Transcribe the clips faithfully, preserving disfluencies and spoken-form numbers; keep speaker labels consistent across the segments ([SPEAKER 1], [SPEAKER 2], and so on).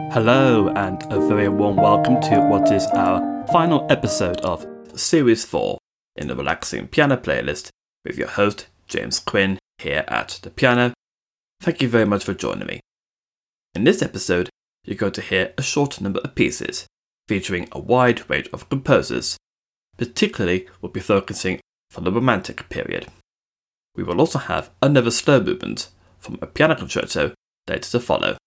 [SPEAKER 1] Hello, and a very warm welcome to what is our final episode of Series four in the Relaxing Piano Playlist with your host, James Quinn, here at the piano. Thank you very much for joining me. In this episode, you're going to hear a short number of pieces featuring a wide range of composers. Particularly, we'll be focusing on the Romantic period. We will also have another slow movement from a piano concerto later to follow.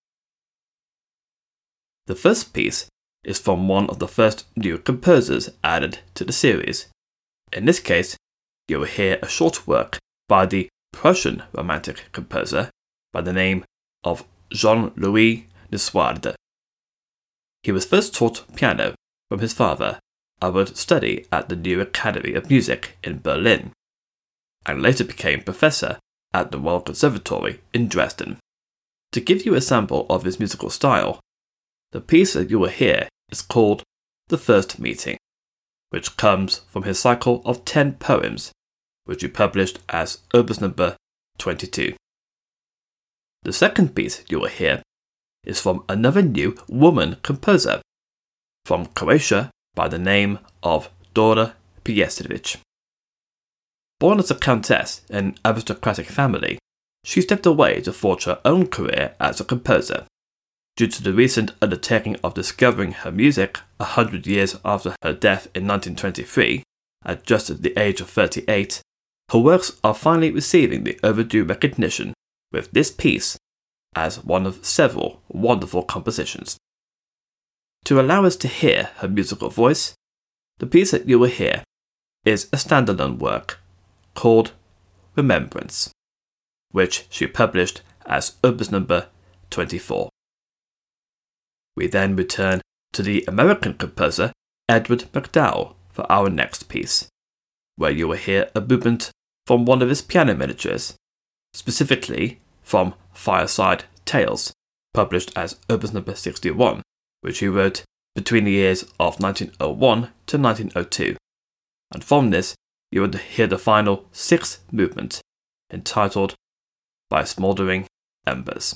[SPEAKER 1] The first piece is from one of the first new composers added to the series. In this case, you will hear a short work by the Prussian Romantic composer by the name of Jean-Louis Nieuwarte. He was first taught piano from his father and would study at the New Academy of Music in Berlin, and later became professor at the Royal Conservatory in Dresden. To give you a sample of his musical style, the piece that you will hear is called The First Meeting, which comes from his cycle of ten poems, which he published as Opus number twenty-two. The second piece you will hear is from another new woman composer, from Croatia by the name of Dora Pejacevic. Born as a countess in an aristocratic family, she stepped away to forge her own career as a composer. Due to the recent undertaking of discovering her music a hundred years after her death in nineteen twenty-three, at just at the age of thirty-eight, her works are finally receiving the overdue recognition with this piece as one of several wonderful compositions. To allow us to hear her musical voice, the piece that you will hear is a standalone work called Remembrance, which she published as Opus number twenty-four. We then return to the American composer Edward MacDowell for our next piece, where you will hear a movement from one of his piano miniatures, specifically from Fireside Tales, published as Opus number sixty-one, which he wrote between the years of nineteen oh one to nineteen oh two. And from this, you will hear the final sixth movement, entitled By Smouldering Embers.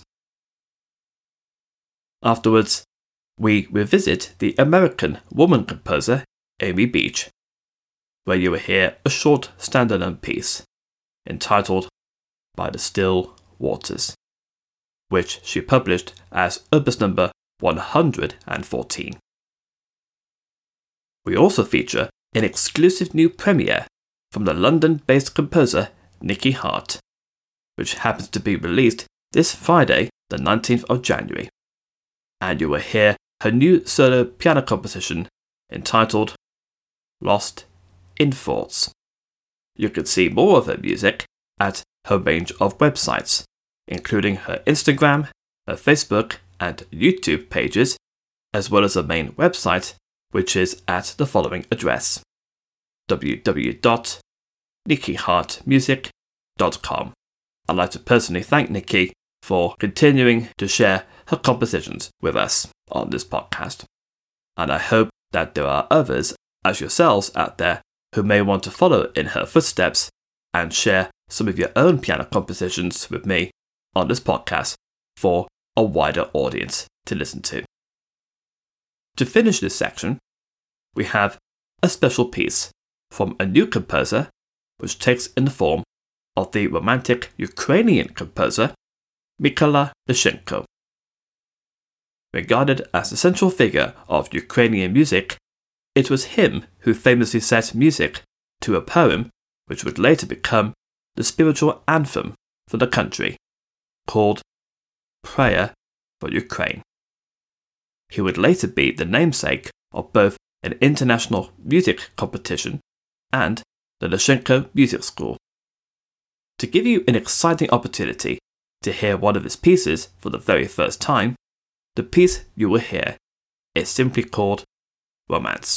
[SPEAKER 1] Afterwards, we revisit the American woman composer Amy Beach, where you will hear a short standalone piece entitled By the Still Waters, which she published as Opus number one hundred fourteen. We also feature an exclusive new premiere from the London-based composer Nicky Hart, which happens to be released this Friday, the nineteenth of January. And you will hear her new solo piano composition entitled Lost in Thoughts. You can see more of her music at her range of websites, including her Instagram, her Facebook and YouTube pages, as well as her main website, which is at the following address: w w w dot nicky hart music dot com. I'd like to personally thank Nicky for continuing to share her compositions with us on this podcast. And I hope that there are others as yourselves out there who may want to follow in her footsteps and share some of your own piano compositions with me on this podcast for a wider audience to listen to. To finish this section, we have a special piece from a new composer which takes in the form of the romantic Ukrainian composer Mykola Lyshenko. Regarded as the central figure of Ukrainian music, it was him who famously set music to a poem which would later become the spiritual anthem for the country, called Prayer for Ukraine. He would later be the namesake of both an international music competition and the Lyshenko Music School. To give you an exciting opportunity to hear one of his pieces for the very first time, the piece you will hear is simply called Romance.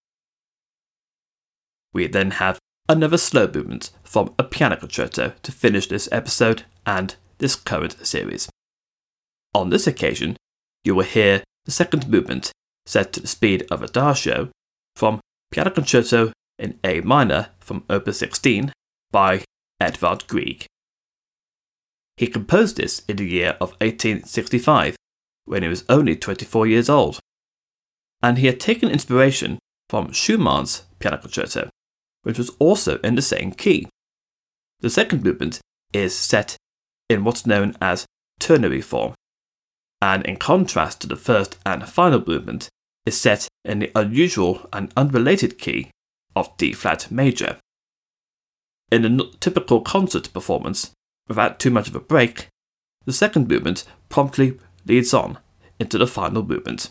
[SPEAKER 1] We then have another slow movement from a piano concerto to finish this episode and this current series. On this occasion, you will hear the second movement set to the speed of Adagio from Piano Concerto in A minor from Opus sixteen by Edvard Grieg. He composed this in the year of eighteen sixty-five when he was only twenty-four years old. And he had taken inspiration from Schumann's Piano Concerto, which was also in the same key. The second movement is set in what's known as ternary form, and in contrast to the first and final movement, is set in the unusual and unrelated key of D-flat major. In a n- typical concert performance, without too much of a break, the second movement promptly leads on into the final movement.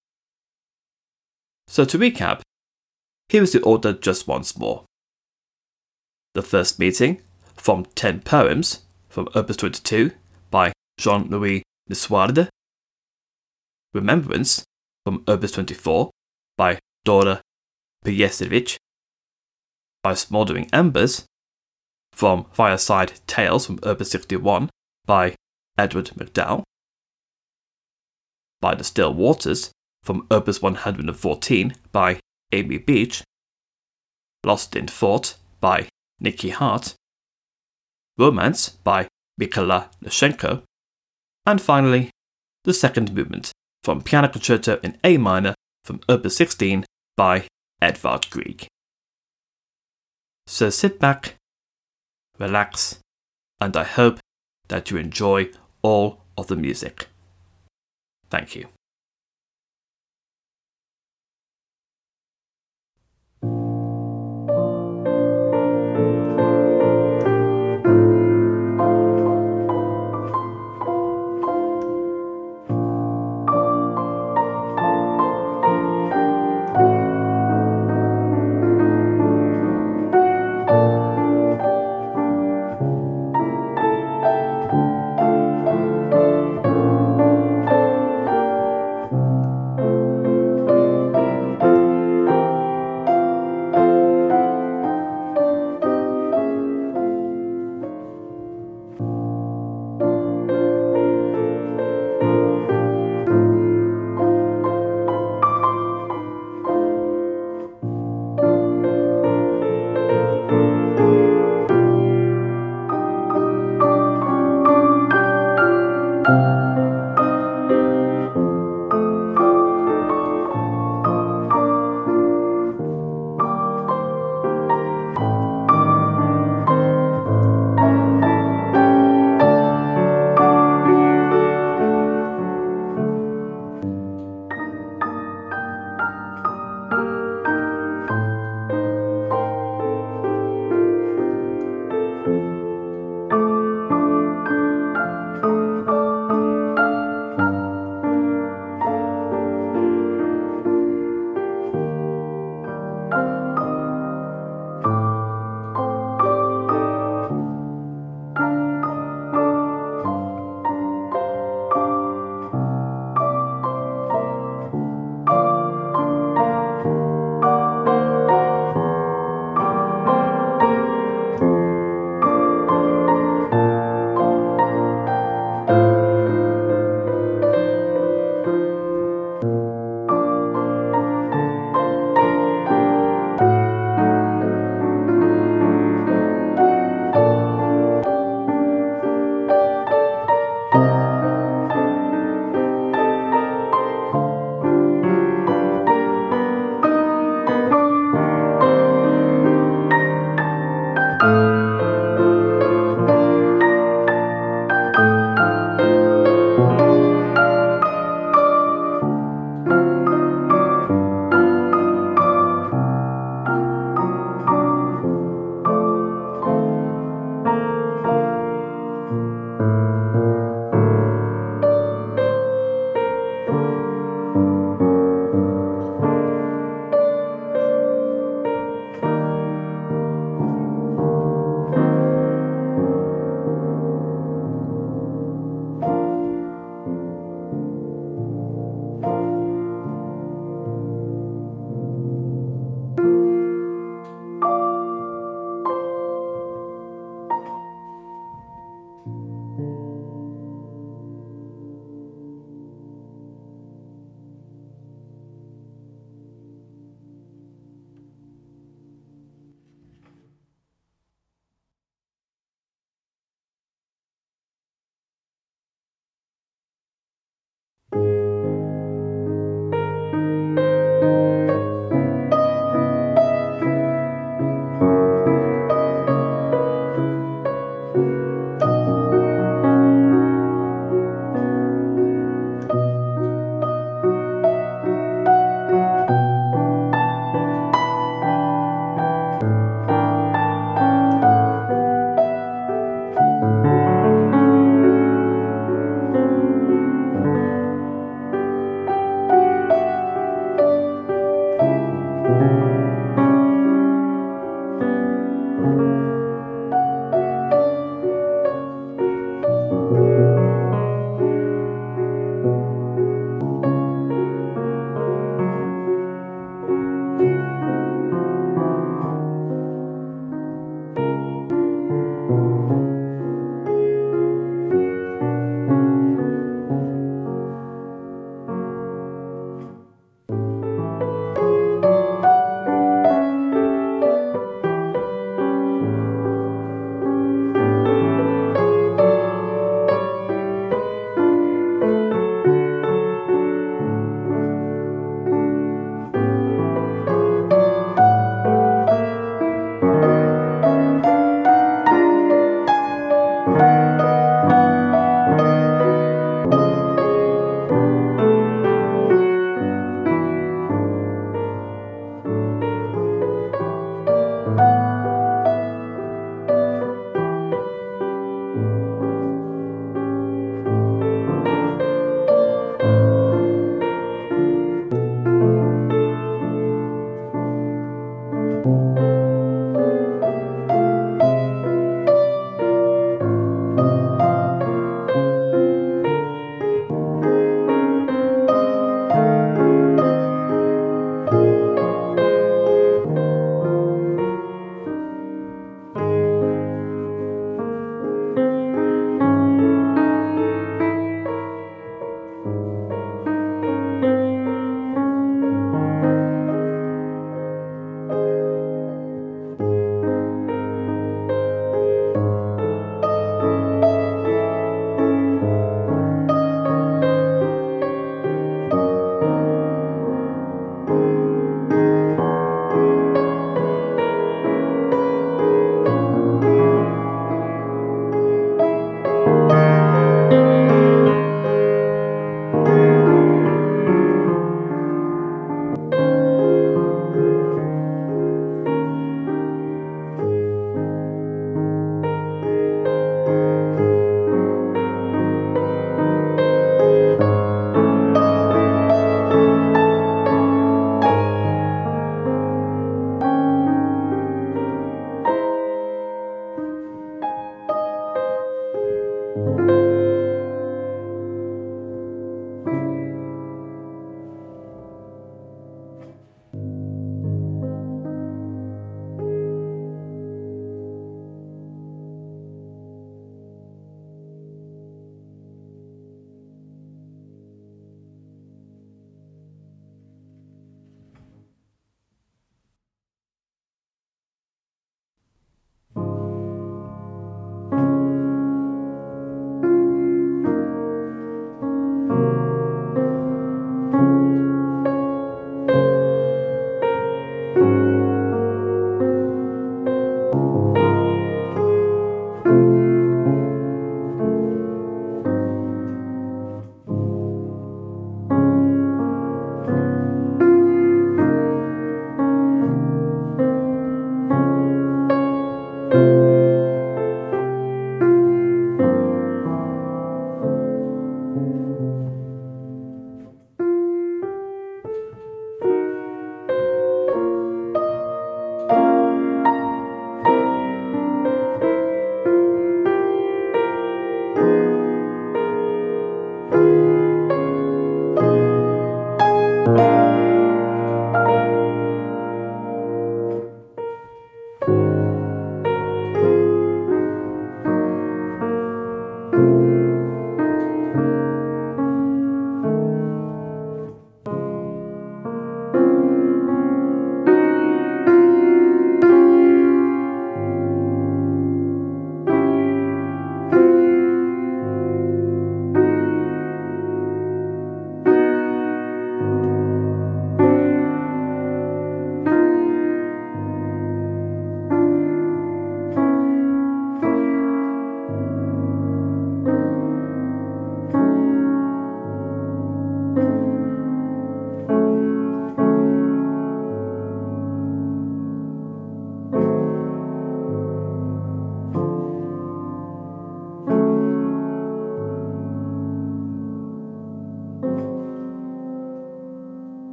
[SPEAKER 1] So to recap, here is the order just once more. The first meeting, from ten poems, from Opus twenty-two, by Jean-Louis Niswarde. Remembrance, from Opus twenty-four, by Dora Pejesevich. By Smouldering Embers, from Fireside Tales, from Opus sixty-one, by Edward MacDowell. By the Still Waters, from Opus one hundred fourteen, by Amy Beach. Lost in Thought, by Nikki Hart. Romance, by Mykola Lushenko. And finally, the second movement, from Piano Concerto in A minor, from Opus sixteen, by Edvard Grieg. So sit back, relax, and I hope that you enjoy all of the music. Thank you.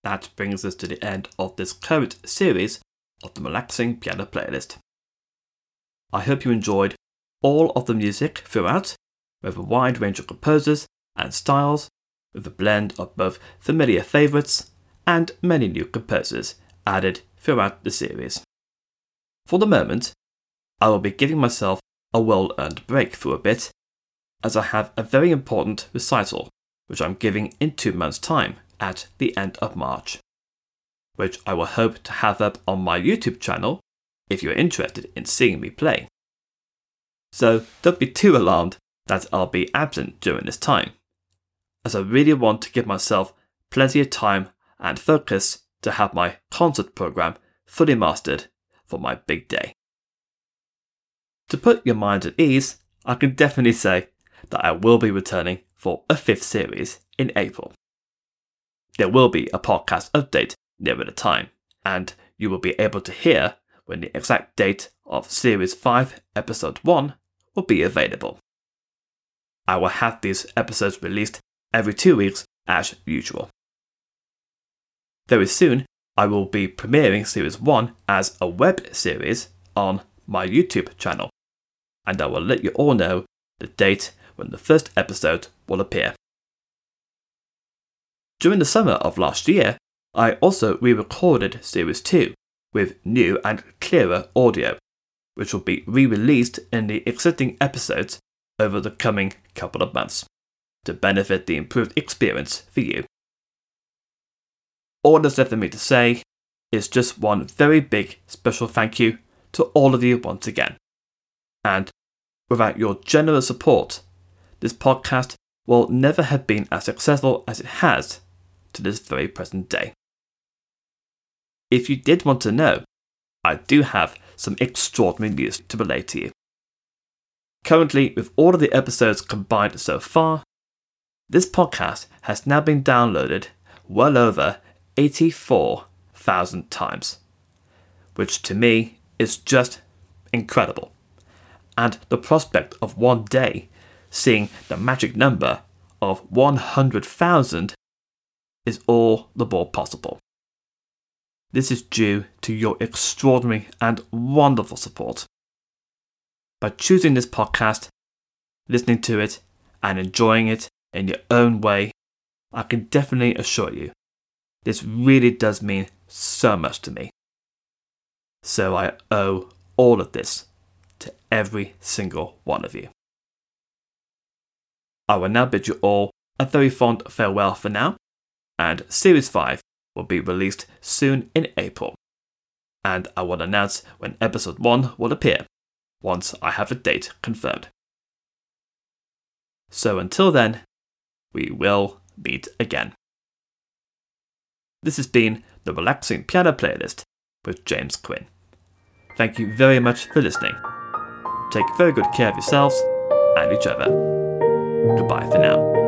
[SPEAKER 1] that brings us to the end of this current series of the Relaxing Piano Playlist. I hope you enjoyed all of the music throughout, with a wide range of composers and styles, with a blend of both familiar favourites and many new composers added throughout the series. For the moment, I will be giving myself a well-earned break for a bit, as I have a very important recital which I'm giving in two months' time at the end of March, which I will hope to have up on my YouTube channel if you're interested in seeing me play. So don't be too alarmed that I'll be absent during this time, as I really want to give myself plenty of time and focus to have my concert program fully mastered for my big day. To put your mind at ease, I can definitely say that I will be returning for a fifth series in April. There will be a podcast update nearer the time, and you will be able to hear when the exact date of Series five, Episode one will be available. I will have these episodes released every two weeks as usual. Very soon, I will be premiering Series one as a web series on my YouTube channel, and I will let you all know the date when the first episode will appear. During the summer of last year, I also re-recorded Series two with new and clearer audio, which will be re-released in the existing episodes over the coming couple of months, to benefit the improved experience for you. All that's left for me to say is just one very big special thank you to all of you once again. And without your generous support, this podcast will never have been as successful as it has to this very present day. If you did want to know, I do have some extraordinary news to relay to you. Currently, with all of the episodes combined so far, this podcast has now been downloaded well over eighty-four thousand times, which to me is just incredible. And the prospect of one day seeing the magic number of one hundred thousand is all the more possible. This is due to your extraordinary and wonderful support. By choosing this podcast, listening to it, and enjoying it in your own way, I can definitely assure you, this really does mean so much to me. So I owe all of this to every single one of you. I will now bid you all a very fond farewell for now, and Series five will be released soon in April, and I will announce when Episode one will appear, once I have a date confirmed. So until then, we will meet again. This has been the Relaxing Piano Playlist with James Quinn. Thank you very much for listening. Take very good care of yourselves and each other. Goodbye for now.